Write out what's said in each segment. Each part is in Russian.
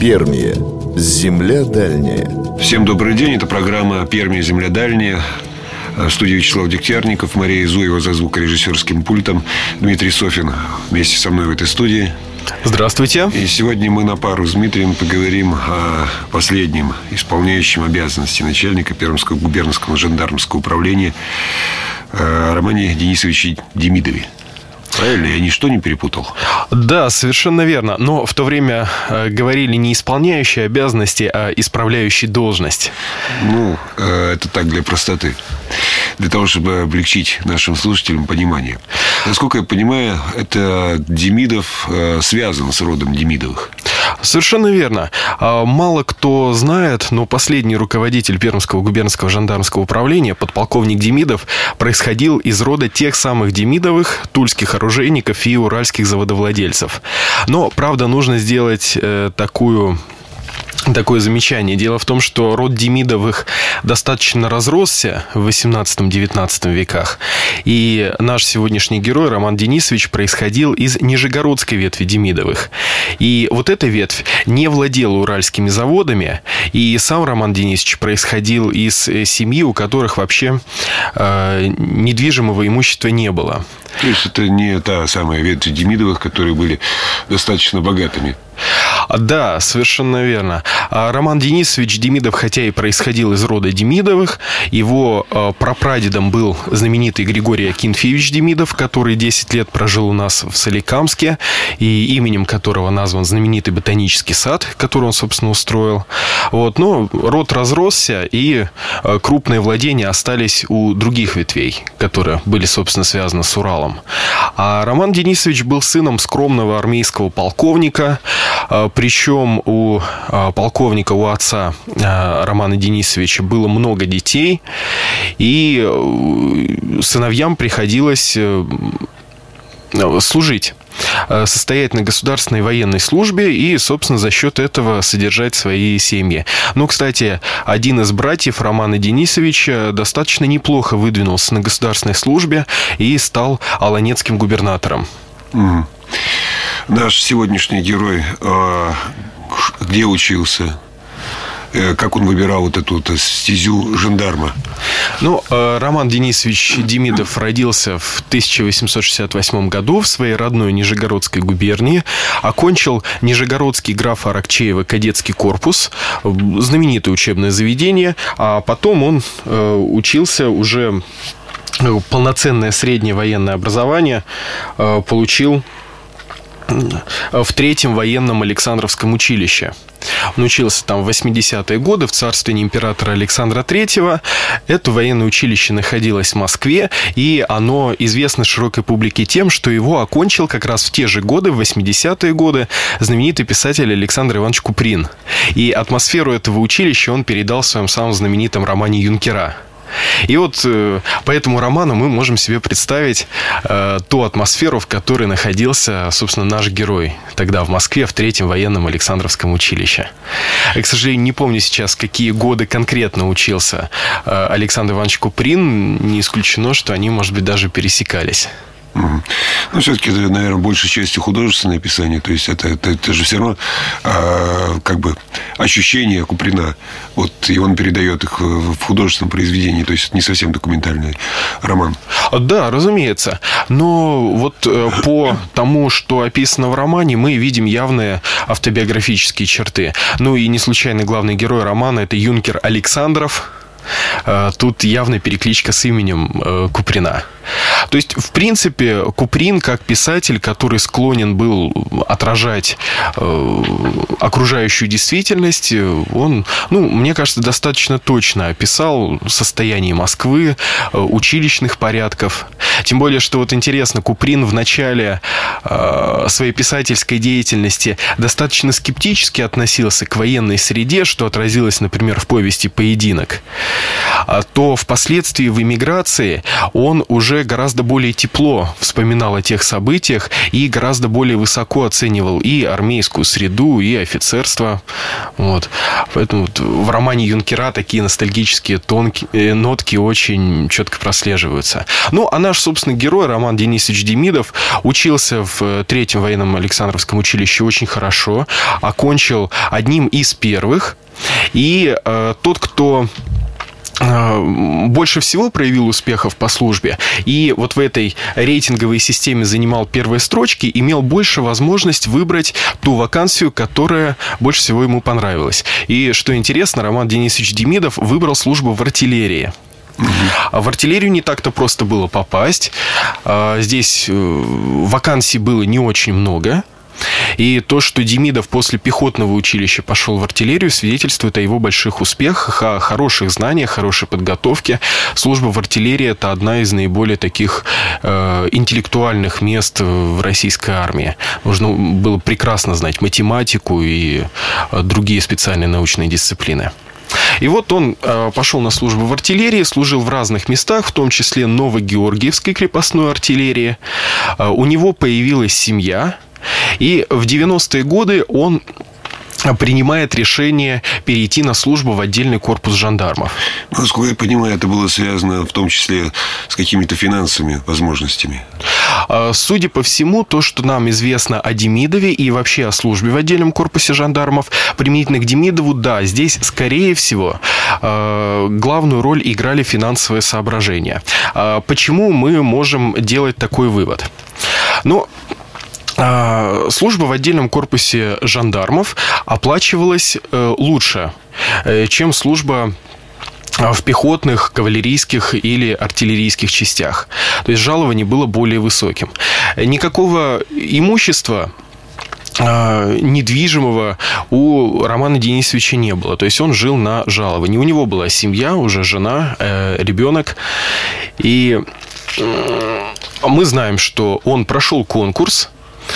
Пермия. Земля дальняя. Всем добрый день, это программа «Пермия. Земля дальняя». В студии Вячеслав Дегтярников, Мария Зуева за звукорежиссерским пультом, Дмитрий Софин вместе со мной в этой студии. Здравствуйте. И сегодня мы на пару с Дмитрием поговорим о последнем исполняющем обязанности начальника Пермского губернского жандармского управления Романе Денисовиче Демидове. Правильно? Я ничто не перепутал? Да, совершенно верно. Но в то время говорили не исполняющий обязанности, а исправляющий должность. Это так, для простоты. Для того, чтобы облегчить нашим слушателям понимание. Насколько я понимаю, это Демидов связан с родом Демидовых. Совершенно верно. Мало кто знает, но последний руководитель Пермского губернского жандармского управления, подполковник Демидов, происходил из рода тех самых Демидовых, тульских оружейников и уральских заводовладельцев. Но, правда, нужно сделать такое замечание. Дело в том, что род Демидовых достаточно разросся в 18-19 веках. И наш сегодняшний герой Роман Денисович происходил из нижегородской ветви Демидовых. И вот эта ветвь не владела уральскими заводами. И сам Роман Денисович происходил из семьи, у которых вообще недвижимого имущества не было. То есть это не та самая ветвь Демидовых, которые были достаточно богатыми. Да, совершенно верно. Роман Денисович Демидов, хотя и происходил из рода Демидовых, его прапрадедом был знаменитый Григорий Акинфеевич Демидов, который 10 лет прожил у нас в Соликамске, и именем которого назван знаменитый ботанический сад, который он, собственно, устроил. Но род разросся, и крупные владения остались у других ветвей, которые были, собственно, связаны с Уралом. А Роман Денисович был сыном скромного армейского полковника. Причем у полковника, у отца Романа Денисовича было много детей, и сыновьям приходилось служить, состоять на государственной военной службе и, собственно, за счет этого содержать свои семьи. Кстати, один из братьев Романа Денисовича достаточно неплохо выдвинулся на государственной службе и стал аланецким губернатором. Наш сегодняшний герой где учился? Как он выбирал эту стезю жандарма? Роман Денисович Демидов родился в 1868 году в своей родной Нижегородской губернии. Окончил Нижегородский графа Аракчеева кадетский корпус, знаменитое учебное заведение. А потом он учился уже, полноценное среднее военное образование получил в Третьем военном Александровском училище. Он учился там в 80-е годы в царствовании императора Александра III. Это военное училище находилось в Москве, и оно известно широкой публике тем, что его окончил как раз в те же годы, в 80-е годы, знаменитый писатель Александр Иванович Куприн. И атмосферу этого училища он передал в своем самом знаменитом романе «Юнкера». И по этому роману мы можем себе представить ту атмосферу, в которой находился, собственно, наш герой тогда в Москве в Третьем военном Александровском училище. Я, к сожалению, не помню сейчас, какие годы конкретно учился Александр Иванович Куприн. Не исключено, что они, может быть, даже пересекались. Все-таки это, наверное, большей частью художественное описание. То есть это же все равно ощущения Куприна. И он передает их в художественном произведении. То есть это не совсем документальный роман. Да, разумеется. Но по тому, что описано в романе, мы видим явные автобиографические черты. И не случайно главный герой романа – это юнкер Александров. Тут явная перекличка с именем Куприна. То есть, в принципе, Куприн, как писатель, который склонен был отражать окружающую действительность, он, мне кажется, достаточно точно описал состояние Москвы, училищных порядков. Тем более, что интересно, Куприн в начале своей писательской деятельности достаточно скептически относился к военной среде, что отразилось, например, в повести «Поединок». То впоследствии в эмиграции он уже уже гораздо более тепло вспоминал о тех событиях и гораздо более высоко оценивал и армейскую среду, и офицерство. Вот. Поэтому в романе «Юнкера» такие ностальгические нотки очень четко прослеживаются. Ну, а наш, собственно, герой Роман Денисович Демидов учился в 3-м военном Александровском училище очень хорошо, окончил одним из первых. И тот, кто больше всего проявил успехов по службе и вот в этой рейтинговой системе занимал первые строчки, имел больше возможность выбрать ту вакансию, которая больше всего ему понравилась. И, что интересно, Роман Денисович Демидов выбрал службу в артиллерии. А в артиллерию не так-то просто было попасть. Здесь вакансий было не очень много. И то, что Демидов после пехотного училища пошел в артиллерию, свидетельствует о его больших успехах, о хороших знаниях, хорошей подготовке. Служба в артиллерии – это одна из наиболее таких интеллектуальных мест в российской армии. Нужно было прекрасно знать математику и другие специальные научные дисциплины. И вот он пошел на службу в артиллерии, служил в разных местах, в том числе Новогеоргиевской крепостной артиллерии. У него появилась семья. И в 90-е годы он принимает решение перейти на службу в отдельный корпус жандармов. Насколько я понимаю, это было связано в том числе с какими-то финансовыми возможностями. Судя по всему, то, что нам известно о Демидове и вообще о службе в отдельном корпусе жандармов, применительно к Демидову, да, здесь, скорее всего, главную роль играли финансовые соображения. Почему мы можем делать такой вывод? Ну, служба в отдельном корпусе жандармов оплачивалась лучше, чем служба в пехотных, кавалерийских или артиллерийских частях. То есть жалование было более высоким. Никакого имущества недвижимого у Романа Денисовича не было. То есть он жил на жаловании. У него была семья, уже жена, ребенок. И мы знаем, что он прошел конкурс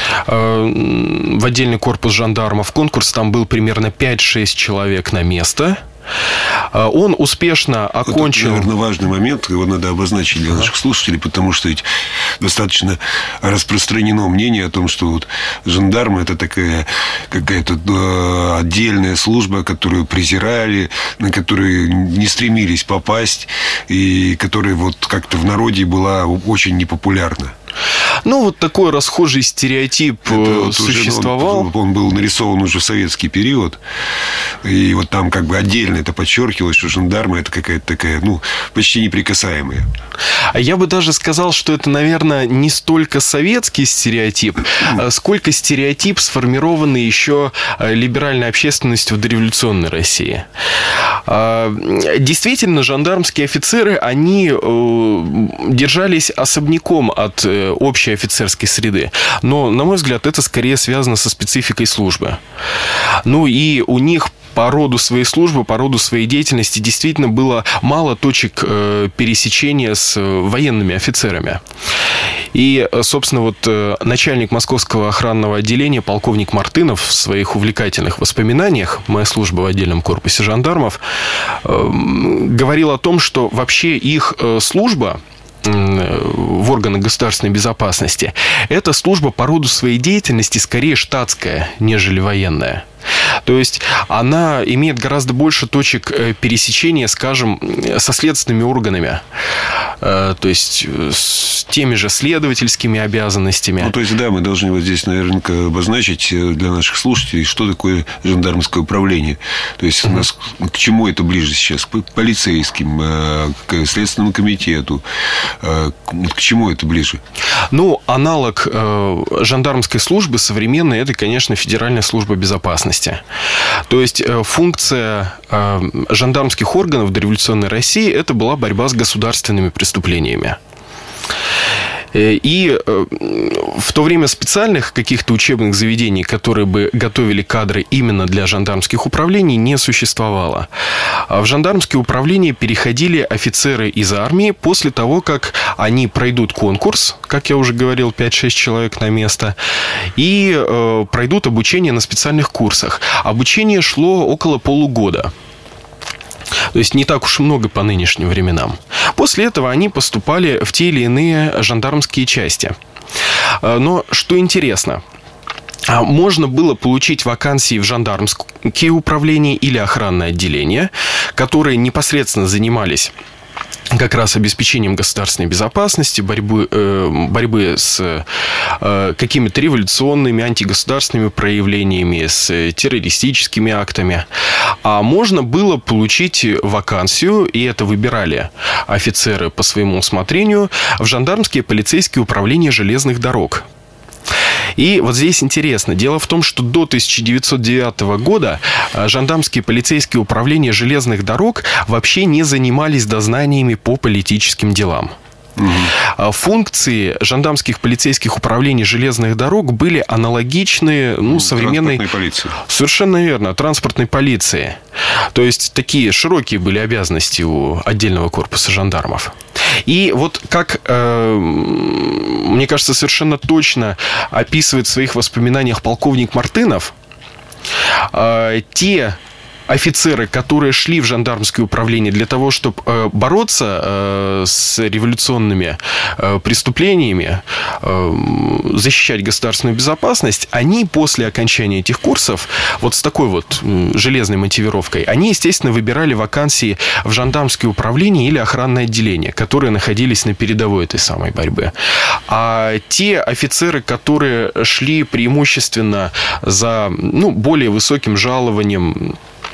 в отдельный корпус жандармов. Конкурс там был примерно 5-6 человек на место. Он успешно окончил... Это, наверное, важный момент, его надо обозначить для наших слушателей, потому что ведь достаточно распространено мнение о том, что вот жандармы – это такая какая-то отдельная служба, которую презирали, на которую не стремились попасть, и которая вот как-то в народе была очень непопулярна. Ну, вот такой расхожий стереотип существовал. Он был нарисован уже в советский период. И вот там как бы отдельно это подчеркивалось, что жандармы – это какая-то такая, ну, почти неприкасаемая. А я бы даже сказал, что это, наверное, не столько советский стереотип, сколько стереотип, сформированный еще либеральной общественностью в дореволюционной России. Действительно, жандармские офицеры, они держались особняком от общей офицерской среды. Но, на мой взгляд, это скорее связано со спецификой службы. Ну и у них по роду своей службы, по роду своей деятельности действительно было мало точек пересечения с военными офицерами. И, собственно, вот начальник Московского охранного отделения полковник Мартынов в своих увлекательных воспоминаниях «Моя служба в отдельном корпусе жандармов» говорил о том, что вообще их служба в органах государственной безопасности – это служба по роду своей деятельности скорее штатская, нежели военная. То есть она имеет гораздо больше точек пересечения, скажем, со следственными органами. То есть с теми же следовательскими обязанностями. Ну, то есть, да, мы должны вот здесь наверняка обозначить для наших слушателей, что такое жандармское управление. То есть, к чему это ближе сейчас? К полицейским, к Следственному комитету. К чему это ближе? Ну, аналог жандармской службы современной – это, конечно, Федеральная служба безопасности. То есть функция жандармских органов в дореволюционной России – это была борьба с государственными преступлениями. И в то время специальных каких-то учебных заведений, которые бы готовили кадры именно для жандармских управлений, не существовало. В жандармские управления переходили офицеры из армии после того, как они пройдут конкурс, как я уже говорил, 5-6 человек на место, и пройдут обучение на специальных курсах. Обучение шло около полугода. То есть не так уж много по нынешним временам. После этого они поступали в те или иные жандармские части. Но что интересно, можно было получить вакансии в жандармские управления или охранное отделение, которые непосредственно занимались как раз обеспечением государственной безопасности, борьбы с какими-то революционными, антигосударственными проявлениями, с террористическими актами. А можно было получить вакансию, и это выбирали офицеры по своему усмотрению, в жандармские полицейские управления железных дорог. И вот здесь интересно. Дело в том, что до 1909 года жандармские полицейские управления железных дорог вообще не занимались дознаниями по политическим делам. Функции жандармских полицейских управлений железных дорог были аналогичны современной... Транспортной полиции. Совершенно верно, транспортной полиции. То есть такие широкие были обязанности у отдельного корпуса жандармов. И вот как, мне кажется, совершенно точно описывает в своих воспоминаниях полковник Мартынов, те офицеры, которые шли в жандармское управление для того, чтобы бороться с революционными преступлениями, защищать государственную безопасность, они после окончания этих курсов, вот с такой вот железной мотивировкой, они, естественно, выбирали вакансии в жандармское управление или охранное отделение, которые находились на передовой этой самой борьбы. А те офицеры, которые шли преимущественно за более высоким жалованием,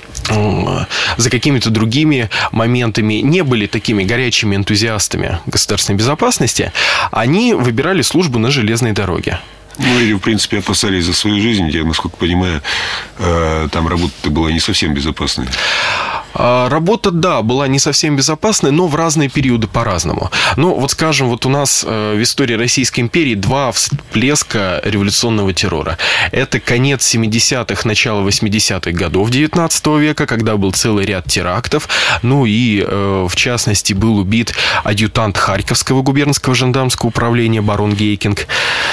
за какими-то другими моментами, не были такими горячими энтузиастами государственной безопасности, они выбирали службу на железной дороге. Или, в принципе, опасались за свою жизнь. Я, насколько понимаю, там работа была не совсем безопасной. Работа, да, была не совсем безопасной, но в разные периоды по-разному. Вот скажем, вот у нас в истории Российской империи два всплеска революционного террора. Это конец 70-х, начало 80-х годов 19 века, когда был целый ряд терактов. И, в частности, был убит адъютант Харьковского губернского жандармского управления барон Гейкинг.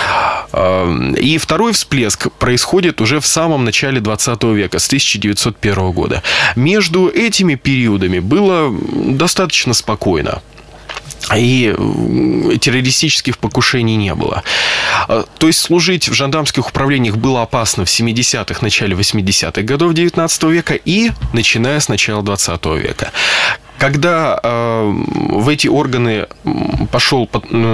И второй всплеск происходит уже в самом начале 20 века, с 1901 года. Между этими периодами было достаточно спокойно. И террористических покушений не было. То есть служить в жандармских управлениях было опасно в 70-х, начале 80-х годов 19 века и начиная с начала 20 века. Когда в эти органы пошел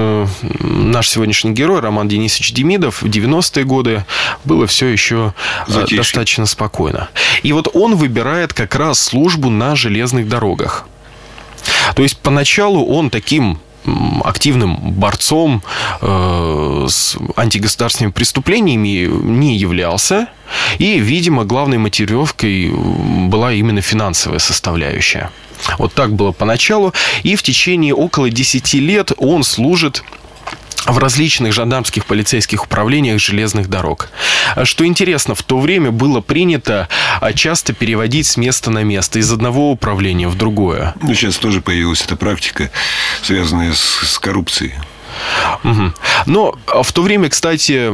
наш сегодняшний герой Роман Денисович Демидов, в 90-е годы было все еще достаточно спокойно. И вот он выбирает как раз службу на железных дорогах. То есть поначалу он таким активным борцом с антигосударственными преступлениями не являлся. И, видимо, главной мотивировкой была именно финансовая составляющая. Вот так было поначалу. И в течение около 10 лет он служит в различных жандармских полицейских управлениях железных дорог. Что интересно, в то время было принято часто переводить с места на место, из одного управления в другое. Сейчас тоже появилась эта практика, связанная с коррупцией. Угу. Но в то время, кстати,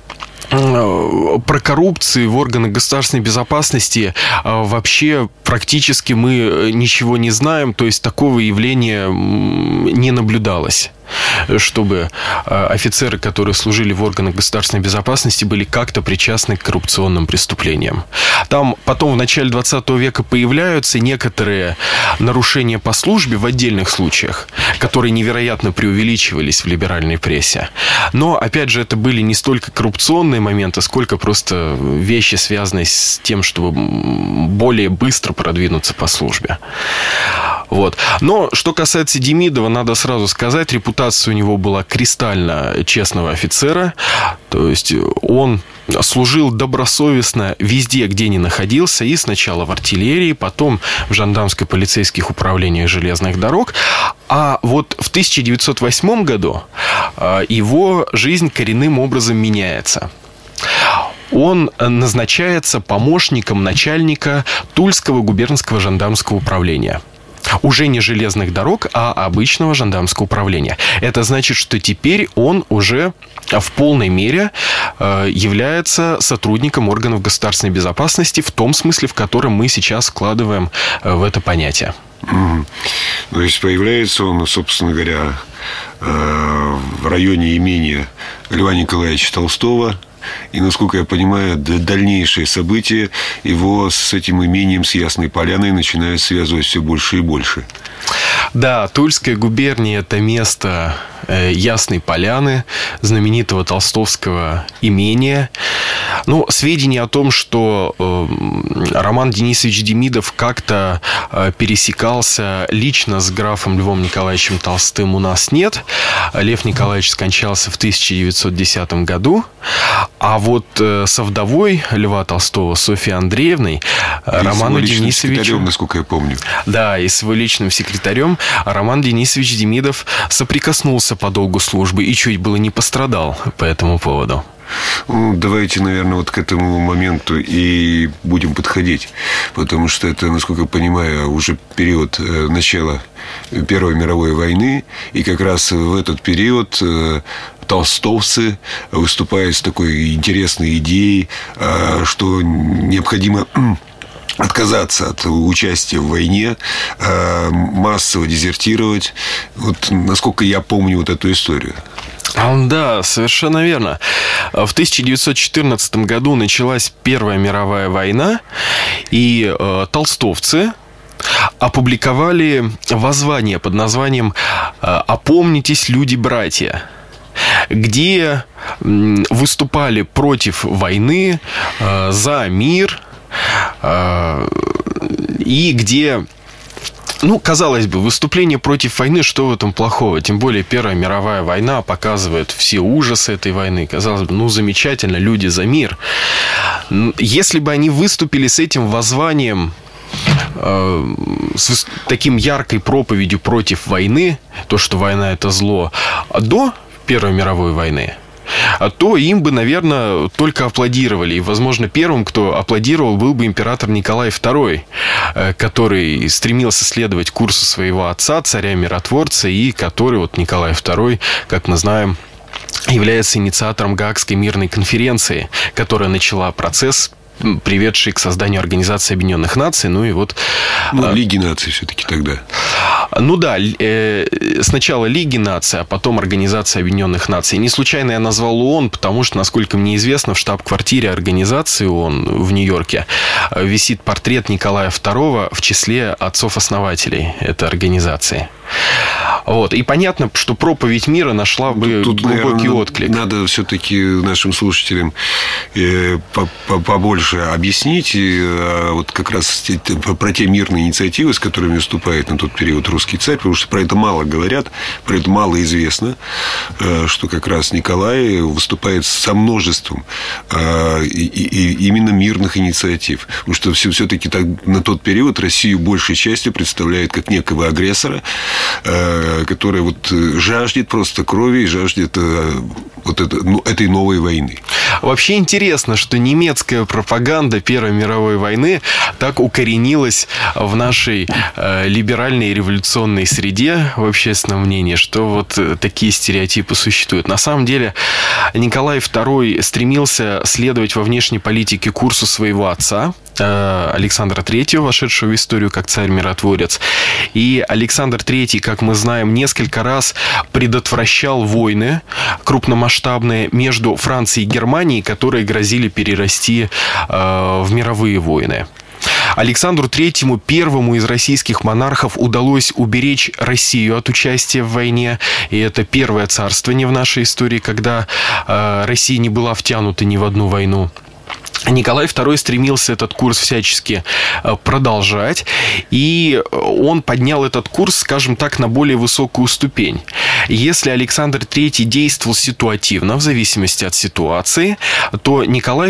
про коррупцию в органах государственной безопасности вообще практически мы ничего не знаем. То есть такого явления не наблюдалось, чтобы офицеры, которые служили в органах государственной безопасности, были как-то причастны к коррупционным преступлениям. Там потом в начале 20 века появляются некоторые нарушения по службе в отдельных случаях, которые невероятно преувеличивались в либеральной прессе. Но, опять же, это были не столько коррупционные моменты, сколько просто вещи, связанные с тем, чтобы более быстро продвинуться по службе. Вот. Но, что касается Демидова, надо сразу сказать, репутация у него была кристально честного офицера. То есть он служил добросовестно везде, где не находился. И сначала в артиллерии, потом в жандармско-полицейских управлениях железных дорог. А вот в 1908 году его жизнь коренным образом меняется. Он назначается помощником начальника Тульского губернского жандармского управления. уже не железных дорог, а обычного жандармского управления. Это значит, что теперь он уже в полной мере является сотрудником органов государственной безопасности в том смысле, в котором мы сейчас вкладываем в это понятие. То есть появляется он, собственно говоря, в районе имения Льва Николаевича Толстого. И, насколько я понимаю, дальнейшие события его с этим имением, с Ясной Поляной, начинают связывать все больше и больше. Да, Тульская губерния – это место Ясной Поляны, знаменитого толстовского имения. Ну, сведения о том, что Роман Денисович Демидов как-то пересекался лично с графом Львом Николаевичем Толстым, у нас нет. Лев Николаевич скончался в 1910 году. А вот со вдовой Льва Толстого, Софьей Андреевной, Роману Денисовичу... насколько я помню. Да, и с его личным секретарем Роман Денисович Демидов соприкоснулся по долгу службы и чуть было не пострадал по этому поводу. Ну, давайте, наверное, вот к этому моменту и будем подходить. Потому что это, насколько я понимаю, уже период начала Первой мировой войны. И как раз в этот период толстовцы выступают с такой интересной идеей, что необходимо отказаться от участия в войне, массово дезертировать. Вот насколько я помню вот эту историю. Да, совершенно верно. В 1914 году началась Первая мировая война, и толстовцы опубликовали воззвание под названием «Опомнитесь, люди-братья», где выступали против войны, за мир, и где... Ну, казалось бы, выступление против войны, что в этом плохого? Тем более Первая мировая война показывает все ужасы этой войны. Казалось бы, ну, замечательно, люди за мир. Если бы они выступили с этим воззванием, с таким яркой проповедью против войны, то, что война – это зло, до Первой мировой войны, то им бы, наверное, только аплодировали. И, возможно, первым, кто аплодировал, был бы император Николай II, который стремился следовать курсу своего отца, царя-миротворца, и который, вот Николай II, как мы знаем, является инициатором Гаагской мирной конференции, которая начала процесс, приведший к созданию Организации Объединенных Наций. Ну и вот... Лиги наций все-таки тогда. Ну да, сначала Лиги наций, а потом Организация Объединенных Наций. Не случайно я назвал ООН, потому что, насколько мне известно, в штаб-квартире организации ООН в Нью-Йорке висит портрет Николая II в числе отцов-основателей этой организации. Вот. И понятно, что проповедь мира нашла бы тут, глубокий наверное, отклик. Надо все-таки нашим слушателям побольше объяснить вот как раз про те мирные инициативы, с которыми выступает на тот период русский царь, потому что про это мало говорят, про это мало известно, что как раз Николай выступает со множеством именно мирных инициатив. Потому что все-таки на тот период Россию большей частью представляет как некого агрессора, который вот жаждет просто крови и жаждет вот этой новой войны. Вообще интересно, что немецкая пропаганда Первой мировой войны так укоренилась в нашей либеральной и революционной среде, в общественном мнении, что вот такие стереотипы существуют. На самом деле Николай II стремился следовать во внешней политике курсу своего отца, Александра III, вошедшего в историю как царь-миротворец. И Александр III, как мы знаем, несколько раз предотвращал войны крупномасштабные между Францией и Германией, которые грозили перерасти в мировые войны. Александру III, первому из российских монархов, удалось уберечь Россию от участия в войне. И это первое царствование в нашей истории, когда Россия не была втянута ни в одну войну. Николай II стремился этот курс всячески продолжать, и он поднял этот курс, скажем так, на более высокую ступень. Если Александр III действовал ситуативно, в зависимости от ситуации, то Николай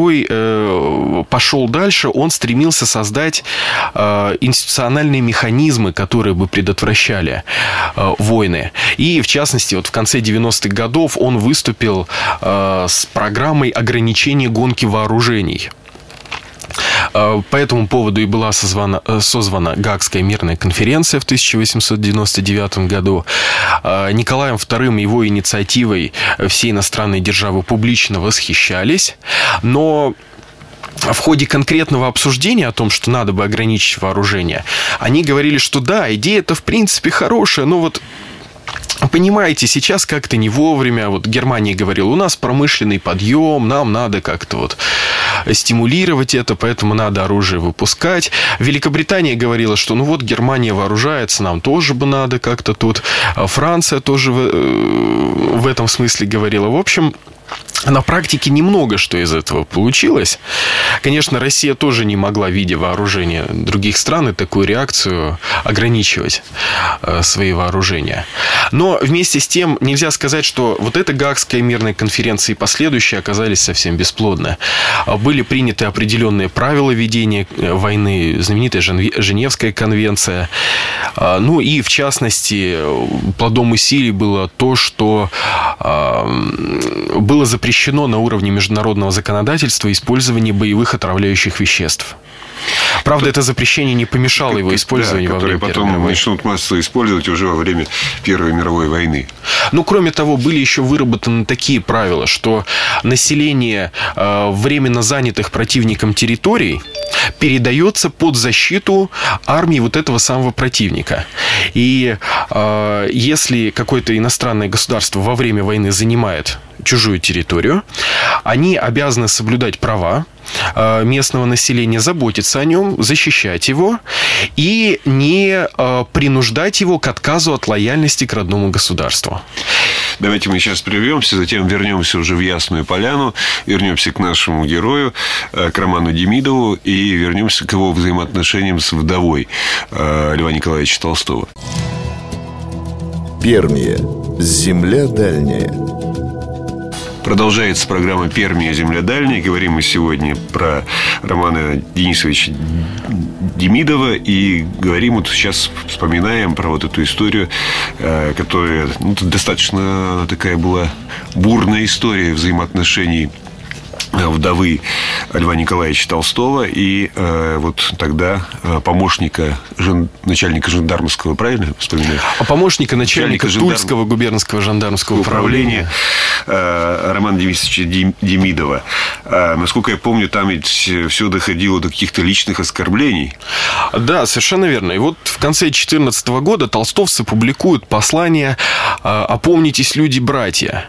II пошел дальше, он стремился создать институциональные механизмы, которые бы предотвращали войны. И, в частности, вот в конце 90-х годов он выступил с программой ограничения гонки вооружений. По этому поводу и была созвана Гаагская мирная конференция в 1899 году. Николаем II и его инициативой все иностранные державы публично восхищались, но в ходе конкретного обсуждения о том, что надо бы ограничить вооружение, они говорили, что да, идея-то в принципе хорошая, но вот понимаете, сейчас как-то не вовремя. Вот Германия говорила, у нас промышленный подъем, нам надо как-то вот стимулировать это, поэтому надо оружие выпускать. Великобритания говорила, что ну вот Германия вооружается, нам тоже бы надо как-то тут. Франция тоже в этом смысле говорила. В общем, на практике немного что из этого получилось. Конечно, Россия тоже не могла, видя вооружение других стран, и такую реакцию ограничивать свои вооружения. Но вместе с тем нельзя сказать, что вот эта Гаагская мирная конференция и последующие оказались совсем бесплодны. Были приняты определенные правила ведения войны, знаменитая Женевская конвенция. Ну и, в частности, плодом усилий было то, что было запрещено на уровне международного законодательства использование боевых отравляющих веществ. Правда, это запрещение не помешало его использованию во время Первой мировой. Которые потом начнут массово использовать уже во время Первой мировой войны. Ну, кроме того, были еще выработаны такие правила, что население временно занятых противником территорий передается под защиту армии вот этого самого противника. И если какое-то иностранное государство во время войны занимает чужую территорию, они обязаны соблюдать права местного населения, заботиться о нем, защищать его и не принуждать его к отказу от лояльности к родному государству. Давайте мы сейчас прервемся, затем вернемся уже в Ясную Поляну, вернемся к нашему герою, к Роману Демидову, и вернемся к его взаимоотношениям с вдовой Льва Николаевича Толстого. Пермия. Земля дальняя. Продолжается программа «Пермия. Земля дальняя». Говорим мы сегодня про Романа Денисовича Демидова. И говорим, вот сейчас вспоминаем про вот эту историю, которая достаточно такая была бурная история взаимоотношений вдовы Льва Николаевича Толстого и вот тогда помощника начальника жандармского, правильно вспоминаю? Помощника начальника Тульского губернского жандармского управления Романа Денисовича Демидова. Насколько я помню, там ведь все доходило до каких-то личных оскорблений. Да, совершенно верно. И вот в конце 2014 года толстовцы публикуют послание «Опомнитесь, люди-братья».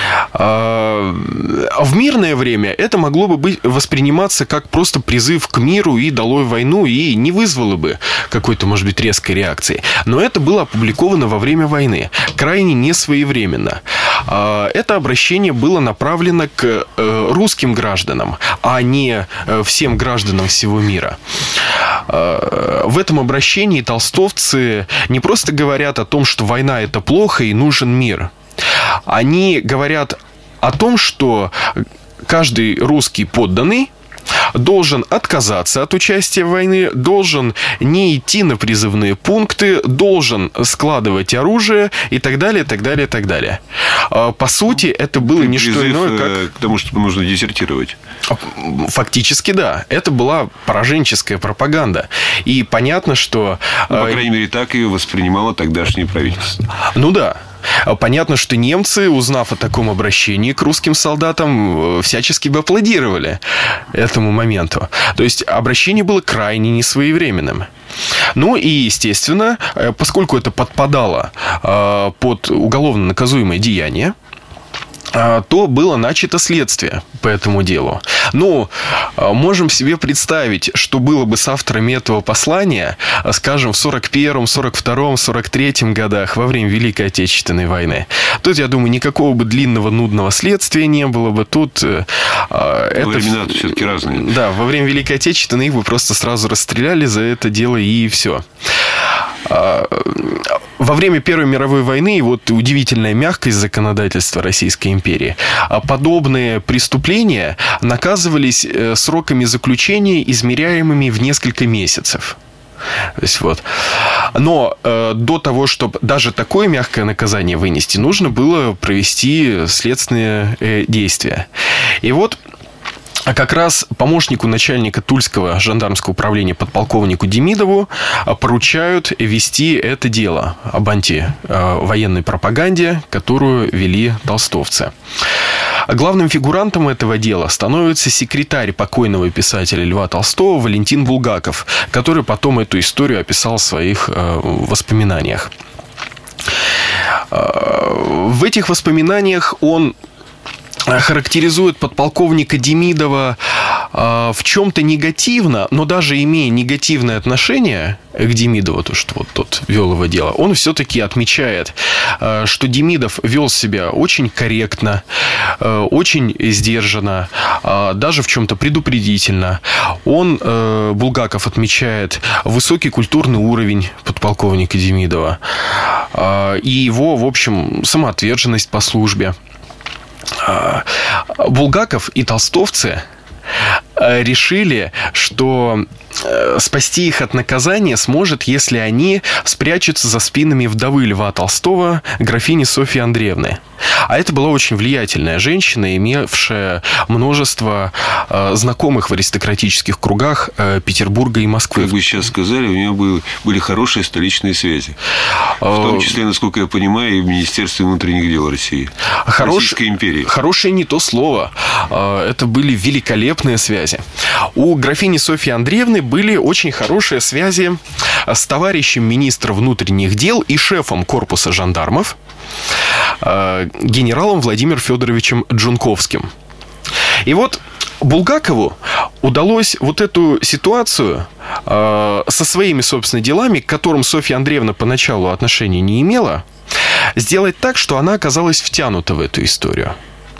В мирное время это могло бы восприниматься как просто призыв к миру и долой войну, и не вызвало бы какой-то, может быть, резкой реакции. Но это было опубликовано во время войны, крайне несвоевременно. Это обращение было направлено к русским гражданам, а не всем гражданам всего мира. В этом обращении толстовцы не просто говорят о том, что война – это плохо и нужен мир. Они говорят о том, что каждый русский подданный должен отказаться от участия в войне, должен не идти на призывные пункты, должен складывать оружие и так далее, так далее, так далее. По сути, это было не что иное, как... к тому, что нужно дезертировать. Фактически, да. Это была пораженческая пропаганда. И понятно, что... по крайней мере, так ее воспринимало тогдашнее правительство. Ну да. Понятно, что немцы, узнав о таком обращении к русским солдатам, всячески бы аплодировали этому моменту. То есть обращение было крайне несвоевременным. Ну и, естественно, поскольку это подпадало под уголовно наказуемое деяние, то было начато следствие по этому делу. Ну, можем себе представить, что было бы с авторами этого послания, скажем, в 41-м, 42-м, 43-м годах, во время Великой Отечественной войны. Тут, я думаю, никакого бы длинного, нудного следствия не было бы. Тут времена-то все-таки разные. Да, во время Великой Отечественной их бы просто сразу расстреляли за это дело, и все. Во время Первой мировой войны, вот удивительная мягкость законодательства Российской империи, подобные преступления наказывались сроками заключения, измеряемыми в несколько месяцев. То есть, вот. Но до того, чтобы даже такое мягкое наказание вынести, нужно было провести следственные действия. И вот как раз помощнику начальника Тульского жандармского управления подполковнику Демидову поручают вести это дело об антивоенной пропаганде, которую вели толстовцы. Главным фигурантом этого дела становится секретарь покойного писателя Льва Толстого Валентин Булгаков, который потом эту историю описал в своих воспоминаниях. В этих воспоминаниях он характеризует подполковника Демидова в чем-то негативно, но даже имея негативное отношение к Демидову, то, что вот тот вел его дело, он все-таки отмечает, что Демидов вел себя очень корректно, очень сдержанно, даже в чем-то предупредительно. Булгаков отмечает высокий культурный уровень подполковника Демидова и его, в общем, самоотверженность по службе. Булгаков и толстовцы решили, что спасти их от наказания сможет, если они спрячутся за спинами вдовы Льва Толстого, графини Софьи Андреевны. А это была очень влиятельная женщина, имевшая множество знакомых в аристократических кругах Петербурга и Москвы. Как вы сейчас сказали, у нее были хорошие столичные связи. В том числе, насколько я понимаю, и в Министерстве внутренних дел России. Российской империи. Хорошее не то слово. Это были великолепные связи. У графини Софьи Андреевны были очень хорошие связи с товарищем министра внутренних дел и шефом корпуса жандармов генералом Владимиром Федоровичем Джунковским. И вот Булгакову удалось вот эту ситуацию со своими, собственно, делами, к которым Софья Андреевна поначалу отношения не имела, сделать так, что она оказалась втянута в эту историю.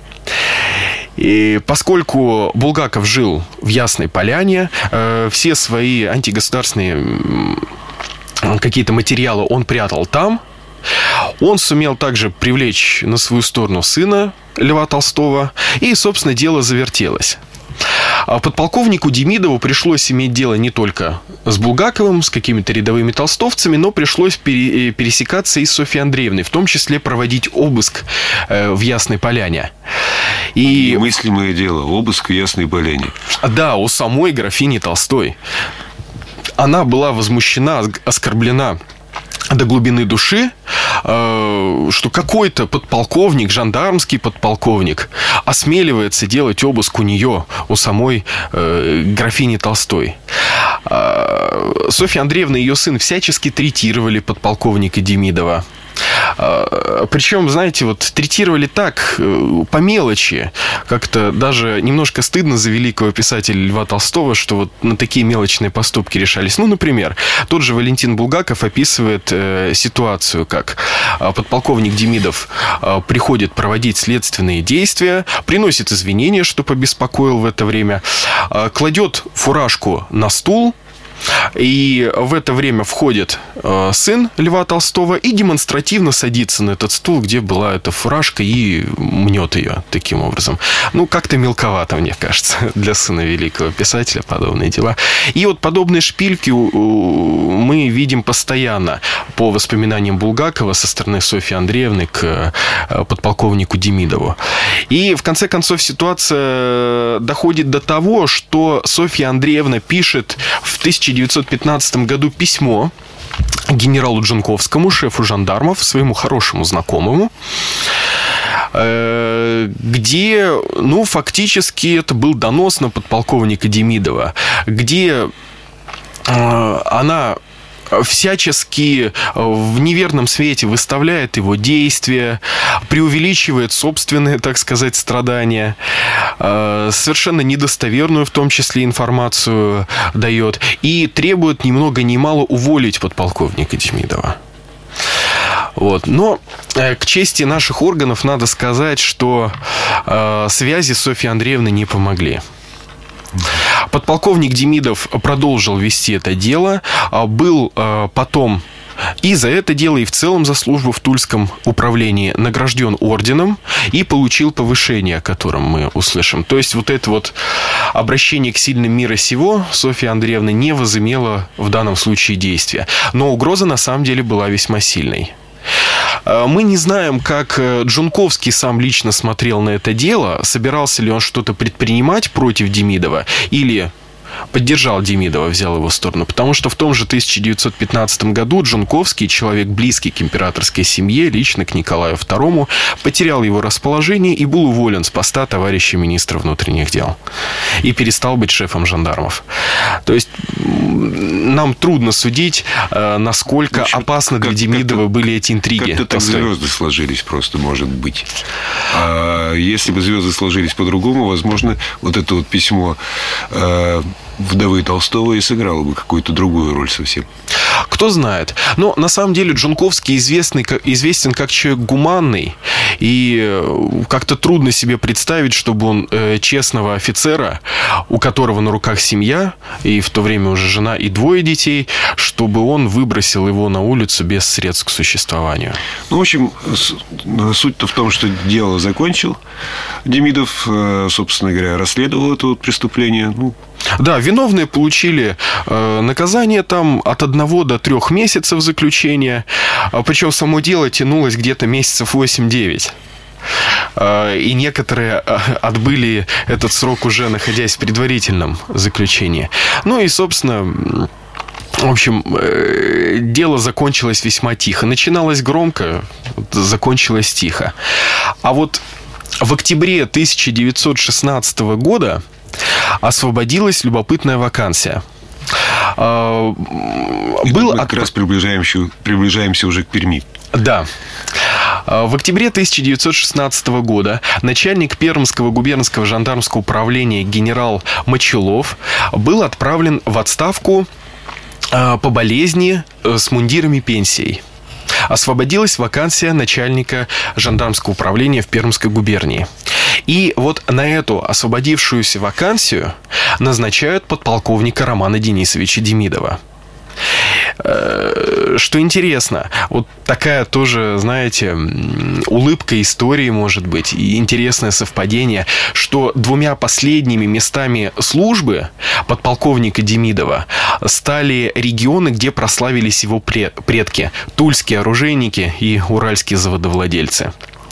И поскольку Булгаков жил в Ясной Поляне, все свои антигосударственные какие-то материалы он прятал там, он сумел также привлечь на свою сторону сына Льва Толстого, и, собственно, дело завертелось. Подполковнику Демидову пришлось иметь дело не только с Булгаковым, с какими-то рядовыми толстовцами, но пришлось пересекаться и с Софьей Андреевной, в том числе проводить обыск в Ясной Поляне. И мыслимое дело, обыск в Ясной Поляне. Да, у самой графини Толстой. Она была возмущена, оскорблена до глубины души, что какой-то подполковник, жандармский подполковник, осмеливается делать обыск у нее, у самой графини Толстой. Софья Андреевна и ее сын всячески третировали подполковника Демидова. Причем, знаете, вот третировали так, по мелочи. Как-то даже немножко стыдно за великого писателя Льва Толстого, что вот на такие мелочные поступки решались. Ну, например, тот же Валентин Булгаков описывает ситуацию, как подполковник Демидов приходит проводить следственные действия, приносит извинения, что побеспокоил в это время, кладет фуражку на стул, и в это время входит сын Льва Толстого и демонстративно садится на этот стул, где была эта фуражка, и мнет ее таким образом. Ну, как-то мелковато, мне кажется, для сына великого писателя подобные дела. И вот подобные шпильки мы видим постоянно по воспоминаниям Булгакова со стороны Софьи Андреевны к подполковнику Демидову. И в конце концов ситуация доходит до того, что Софья Андреевна пишет в 1915 году письмо генералу Джунковскому, шефу жандармов, своему хорошему знакомому, где, ну, фактически это был донос на подполковника Демидова, где она всячески в неверном свете выставляет его действия, преувеличивает собственные, так сказать, страдания, совершенно недостоверную, в том числе, информацию дает, и требует ни много ни мало уволить подполковника Демидова. Вот. Но к чести наших органов надо сказать, что связи Софьи Андреевны не помогли. Подполковник Демидов продолжил вести это дело, был потом и за это дело, и в целом за службу в Тульском управлении награжден орденом и получил повышение, о котором мы услышим. То есть вот это вот обращение к сильным мира сего Софья Андреевна не возымела в данном случае действия. Но угроза на самом деле была весьма сильной. Мы не знаем, как Джунковский сам лично смотрел на это дело, собирался ли он что-то предпринимать против Демидова или поддержал Демидова, взял его в сторону. Потому что в том же 1915 году Джунковский, человек близкий к императорской семье, лично к Николаю II, потерял его расположение и был уволен с поста товарища министра внутренних дел. И перестал быть шефом жандармов. То есть нам трудно судить, насколько опасны для Демидова были эти интриги. Как-то так звезды сложились просто, может быть. А если бы звезды сложились по-другому, возможно, вот это вот письмо вдовы Толстого и сыграла бы какую-то другую роль совсем. Кто знает. Но на самом деле Джунковский известен как человек гуманный. И как-то трудно себе представить, чтобы он честного офицера, у которого на руках семья, и в то время уже жена и 2 детей, чтобы он выбросил его на улицу без средств к существованию. Ну, в общем, суть-то в том, что дело закончил. Демидов, собственно говоря, расследовал это вот преступление. Да, виновные получили наказание там от 1 до 3 месяцев заключения. Причем само дело тянулось где-то месяцев 8-9. И некоторые отбыли этот срок уже находясь в предварительном заключении. Ну и, собственно, в общем, дело закончилось весьма тихо. Начиналось громко, закончилось тихо. А вот в октябре 1916 года освободилась любопытная вакансия. Мы как раз приближаемся уже к Перми. Да. В октябре 1916 года начальник Пермского губернского жандармского управления генерал Мочелов был отправлен в отставку по болезни с мундирами пенсией. Освободилась вакансия начальника жандармского управления в Пермской губернии. И вот на эту освободившуюся вакансию назначают подполковника Романа Денисовича Демидова. Что интересно, вот такая тоже, знаете, улыбка истории, может быть, и интересное совпадение, что 2 последними местами службы подполковника Демидова стали регионы, где прославились его предки: тульские оружейники и уральские заводовладельцы.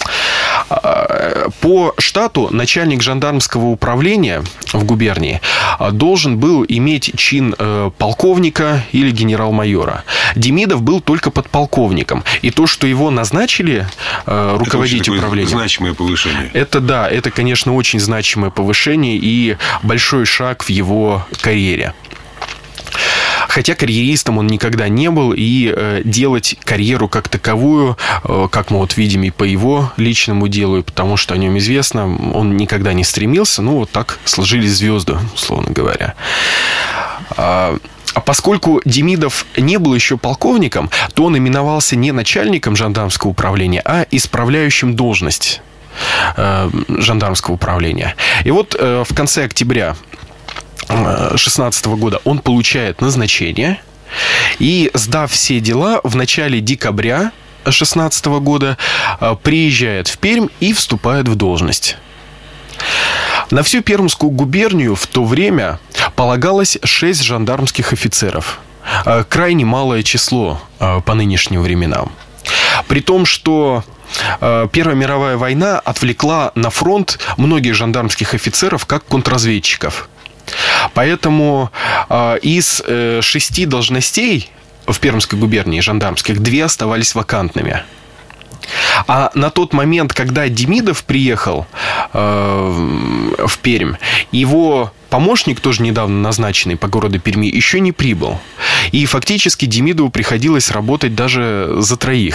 По штату начальник жандармского управления в губернии должен был иметь чин полковника или генерал-майора. Демидов был только подполковником. И то, что его назначили руководить управлением... Значимое повышение. Это, конечно, очень значимое повышение и большой шаг в его карьере. Хотя карьеристом он никогда не был, и делать карьеру как таковую, как мы вот видим и по его личному делу, и потому что о нем известно, он никогда не стремился. Ну, вот так сложились звезды, условно говоря. А поскольку Демидов не был еще полковником, то он именовался не начальником жандармского управления, а исправляющим должность жандармского управления. И вот в конце октября 2016 года он получает назначение и, сдав все дела, в начале декабря 2016 года приезжает в Пермь и вступает в должность. На всю Пермскую губернию в то время полагалось 6 жандармских офицеров. Крайне малое число по нынешним временам. При том, что Первая мировая война отвлекла на фронт многих жандармских офицеров как контрразведчиков. Поэтому из 6 должностей в Пермской губернии жандармских 2 оставались вакантными. А на тот момент, когда Демидов приехал в Пермь, его помощник, тоже недавно назначенный по городу Перми, еще не прибыл. И фактически Демидову приходилось работать даже за 3.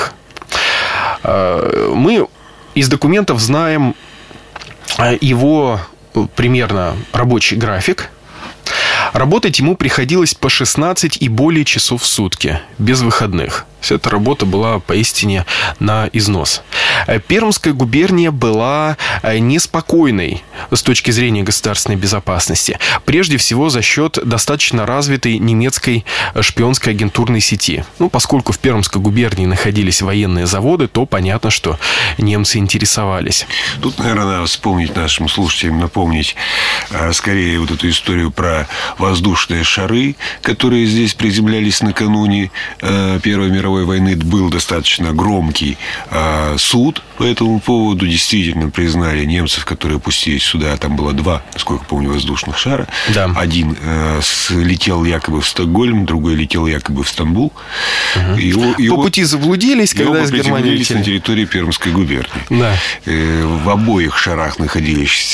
Мы из документов знаем его примерно рабочий график. Работать ему приходилось по 16 и более часов в сутки, без выходных. Вся эта работа была поистине на износ. Пермская губерния была неспокойной с точки зрения государственной безопасности. Прежде всего за счет достаточно развитой немецкой шпионской агентурной сети. Поскольку в Пермской губернии находились военные заводы, то понятно, что немцы интересовались. Тут, наверное, надо вспомнить нашим слушателям, напомнить скорее вот эту историю про воздушные шары, которые здесь приземлялись накануне Первой мировой мировой войны был достаточно громкий суд по этому поводу. Действительно признали немцев, которые пустились сюда. Там было 2, насколько помню, воздушных шара. Да. Один летел якобы в Стокгольм, другой летел якобы в Стамбул. По пути заблудились, когда из Германии летели. На территории Пермской губернии. Да. В обоих шарах находились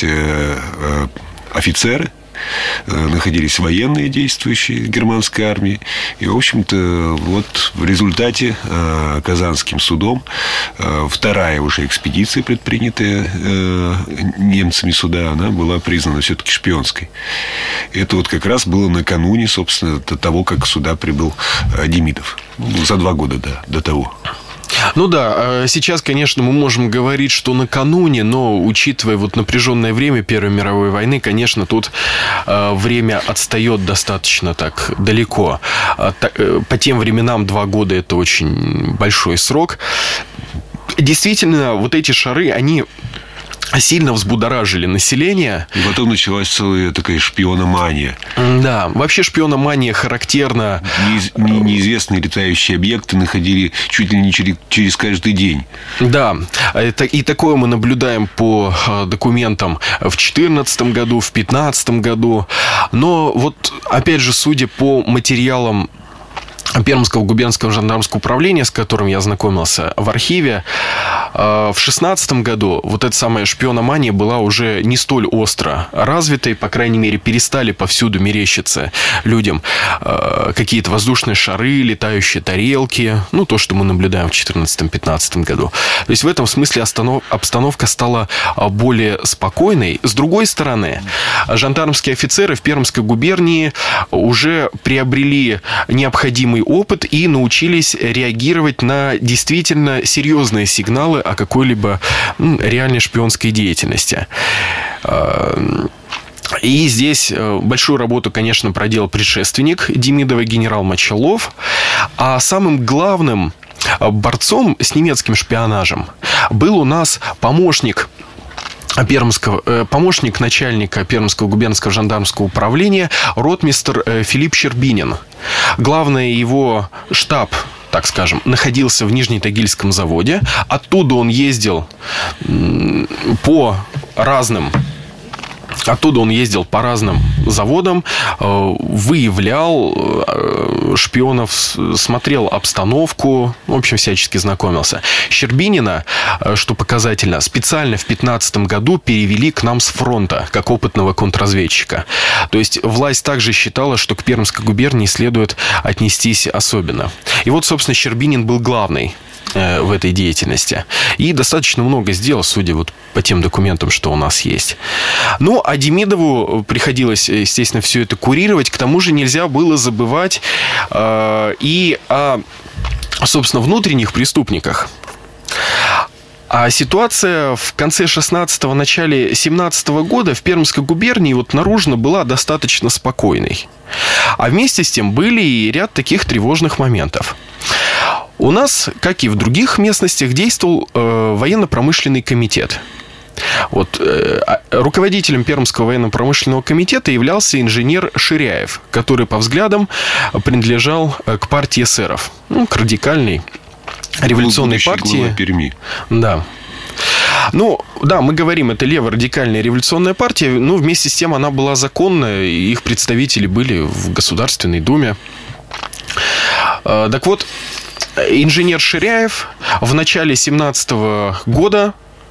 офицеры, находились военные, действующие германской армии. И, в общем-то, вот в результате Казанским судом вторая уже экспедиция, предпринятая немцами сюда, она была признана все-таки шпионской. Это вот как раз было накануне, собственно, до того, как сюда прибыл Демидов. За 2 года до того. Ну да, сейчас, конечно, мы можем говорить, что накануне, но учитывая вот напряженное время Первой мировой войны, конечно, тут время отстает достаточно так далеко. По тем временам 2 года – это очень большой срок. Действительно, вот эти шары, они сильно взбудоражили население. И потом началась целая такая шпиономания. Да, вообще шпиономания характерна. Неизвестные летающие объекты находили чуть ли не через каждый день. Да, и такое мы наблюдаем по документам в 2014 году, в 2015 году. Но вот, опять же, судя по материалам Пермского губернского жандармского управления, с которым я знакомился в архиве, в 2016 году вот эта самая шпиономания была уже не столь остро развитой, по крайней мере, перестали повсюду мерещиться людям какие-то воздушные шары, летающие тарелки, ну, то, что мы наблюдаем в 2014-2015 году. То есть в этом смысле обстановка стала более спокойной. С другой стороны, жандармские офицеры в Пермской губернии уже приобрели необходимый опыт и научились реагировать на действительно серьезные сигналы о какой-либо реальной шпионской деятельности. И здесь большую работу, конечно, проделал предшественник Демидова, генерал Мочалов. А самым главным борцом с немецким шпионажем был у нас помощник начальника Пермского губернского жандармского управления ротмистр Филипп Щербинин. Главный его штаб, так скажем, находился в Нижнетагильском заводе. Оттуда он ездил по разным заводам, выявлял шпионов, смотрел обстановку, в общем, всячески знакомился. Щербинина, что показательно, специально в 2015 году перевели к нам с фронта, как опытного контрразведчика. То есть власть также считала, что к Пермской губернии следует отнестись особенно. И вот, собственно, Щербинин был главный в этой деятельности. И достаточно много сделал, судя вот по тем документам, что у нас есть. Ну, а Демидову приходилось, естественно, все это курировать. К тому же нельзя было забывать и о, собственно, внутренних преступниках. А ситуация в конце 16-го, начале 17-го года в Пермской губернии вот наружно была достаточно спокойной. А вместе с тем были и ряд таких тревожных моментов. У нас, как и в других местностях, действовал военно-промышленный комитет. Вот, руководителем Пермского военно-промышленного комитета являлся инженер Ширяев, который по взглядам принадлежал к партии эсеров, к радикальной революционной партии. Перми. Да. Ну, да, мы говорим, это леворадикальная революционная партия, но вместе с тем она была законная, и их представители были в Государственной Думе. Так вот, инженер Ширяев в начале 17 года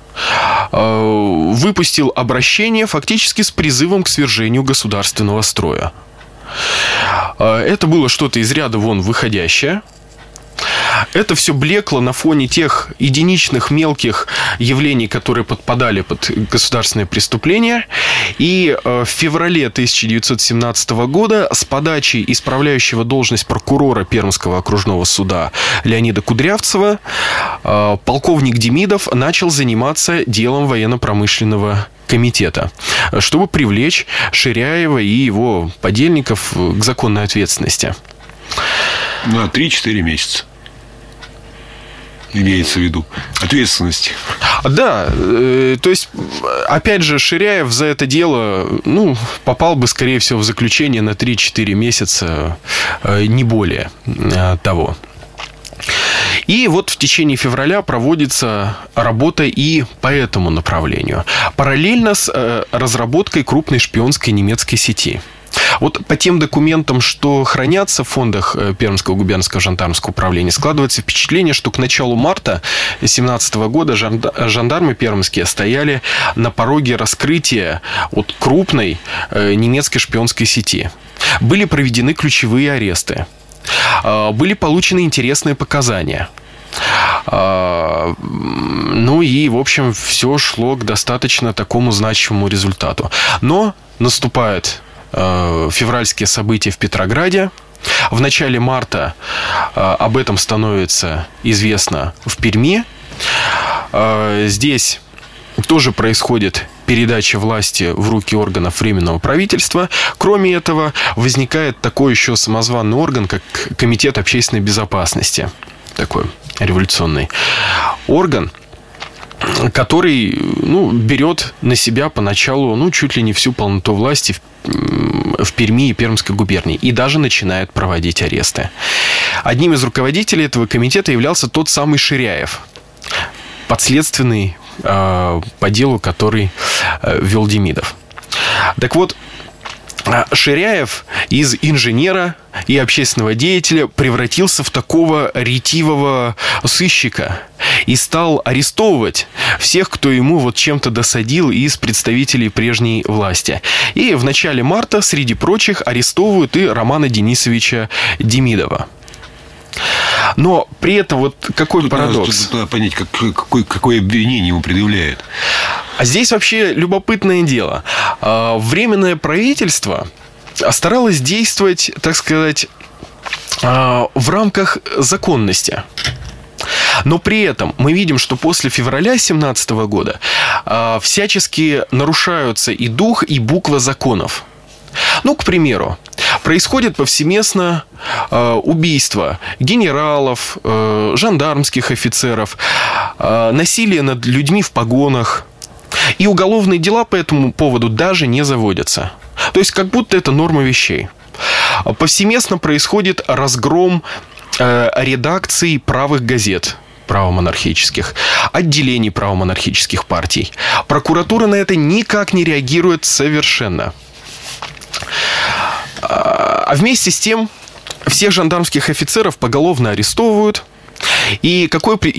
выпустил обращение фактически с призывом к свержению государственного строя. Это было что-то из ряда вон выходящее. Это все блекло на фоне тех единичных мелких явлений, которые подпадали под государственные преступления. И в феврале 1917 года с подачи исправляющего должность прокурора Пермского окружного суда Леонида Кудрявцева полковник Демидов начал заниматься делом военно-промышленного комитета, чтобы привлечь Ширяева и его подельников к законной ответственности. На 3-4 месяца. Имеется в виду ответственности. Да, то есть, опять же, Ширяев за это дело, попал бы, скорее всего, в заключение на 3-4 месяца, не более того. И вот в течение февраля проводится работа и по этому направлению. Параллельно с разработкой крупной шпионской немецкой сети. Вот по тем документам, что хранятся в фондах Пермского губернского жандармского управления, складывается впечатление, что к началу марта 2017 года жандармы пермские стояли на пороге раскрытия вот крупной немецкой шпионской сети. Были проведены ключевые аресты. Были получены интересные показания. Ну и, в общем, все шло к достаточно такому значимому результату. Но наступает февральские события в Петрограде. В начале марта об этом становится известно в Перми. Здесь тоже происходит передача власти в руки органов Временного правительства. Кроме этого, возникает такой еще самозваный орган, как Комитет общественной безопасности. Такой революционный орган, который берет на себя поначалу чуть ли не всю полноту власти в Перми и Пермской губернии и даже начинает проводить аресты. Одним из руководителей этого комитета являлся тот самый Ширяев, подследственный по делу, который вел Демидов. Так вот, Ширяев из инженера и общественного деятеля превратился в такого ретивого сыщика и стал арестовывать всех, кто ему вот чем-то досадил из представителей прежней власти. И в начале марта, среди прочих, арестовывают и Романа Денисовича Демидова. Но при этом вот какой тут парадокс. Надо понять, какое обвинение ему предъявляют. А здесь вообще любопытное дело. Временное правительство старалось действовать, так сказать, в рамках законности. Но при этом мы видим, что после февраля 2017 года всячески нарушаются и дух, и буква законов. К примеру, происходит повсеместно убийство генералов, жандармских офицеров, насилие над людьми в погонах. И уголовные дела по этому поводу даже не заводятся. То есть, как будто это норма вещей. Повсеместно происходит разгром редакций правых газет, правомонархических, отделений правомонархических партий. Прокуратура на это никак не реагирует совершенно. А вместе с тем всех жандармских офицеров поголовно арестовывают. И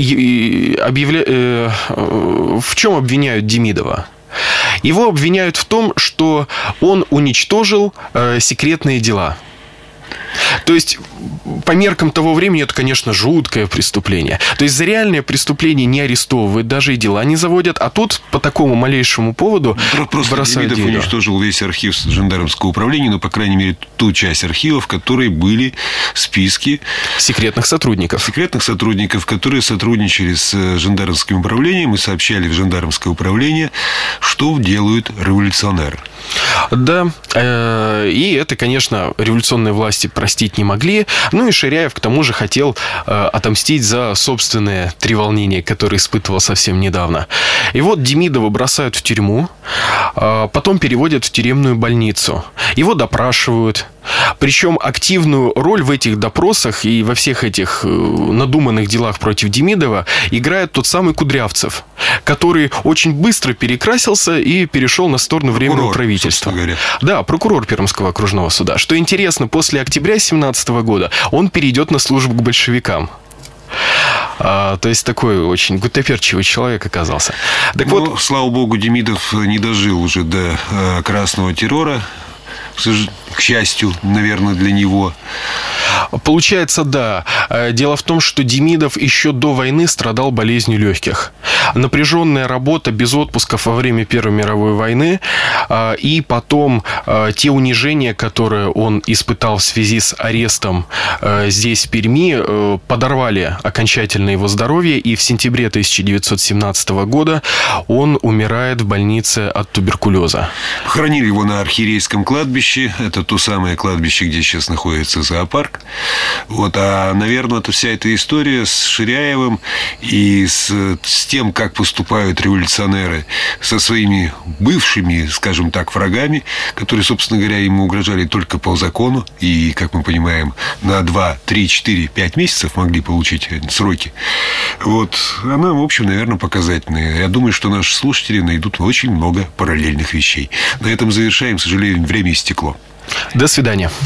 в чем обвиняют Демидова? Его обвиняют в том, что он уничтожил секретные дела. То есть, по меркам того времени, это, конечно, жуткое преступление. То есть, за реальное преступление не арестовывают, даже и дела не заводят. А тут по такому малейшему поводу просто Демидов уничтожил весь архив жандармского управления, по крайней мере, ту часть архива, в которой были списки секретных сотрудников. Которые сотрудничали с жандармским управлением и сообщали в жандармское управление, что делают революционеры. Да, и это, конечно, революционные власти простить не могли. И Ширяев, к тому же, хотел отомстить за собственные треволнения, которые испытывал совсем недавно. И вот Демидова бросают в тюрьму, потом переводят в тюремную больницу. Его допрашивают. Причем активную роль в этих допросах и во всех этих надуманных делах против Демидова играет тот самый Кудрявцев, который очень быстро перекрасился и перешел на сторону Временного правительства. Да, прокурор Пермского окружного суда. Что интересно, после октября 2017 года он перейдет на службу к большевикам. То есть такой очень гуттаперчивый человек оказался. Вот, слава богу, Демидов не дожил уже до красного террора. К счастью, наверное, для него. Получается, да. Дело в том, что Демидов еще до войны страдал болезнью легких. Напряженная работа без отпусков во время Первой мировой войны и потом те унижения, которые он испытал в связи с арестом здесь, в Перми, подорвали окончательно его здоровье, и в сентябре 1917 года он умирает в больнице от туберкулеза. Похоронили его на Архиерейском кладбище. Это то самое кладбище, где сейчас находится зоопарк. А, наверное, вся эта история с Ширяевым и с тем, как поступают революционеры со своими бывшими, скажем так, врагами, которые, собственно говоря, ему угрожали только по закону. И, как мы понимаем, на 2, 3, 4, 5 месяцев могли получить сроки. Вот. Она, в общем, наверное, показательная. Я думаю, что наши слушатели найдут очень много параллельных вещей. На этом завершаем. К сожалению, время истекло. До свидания.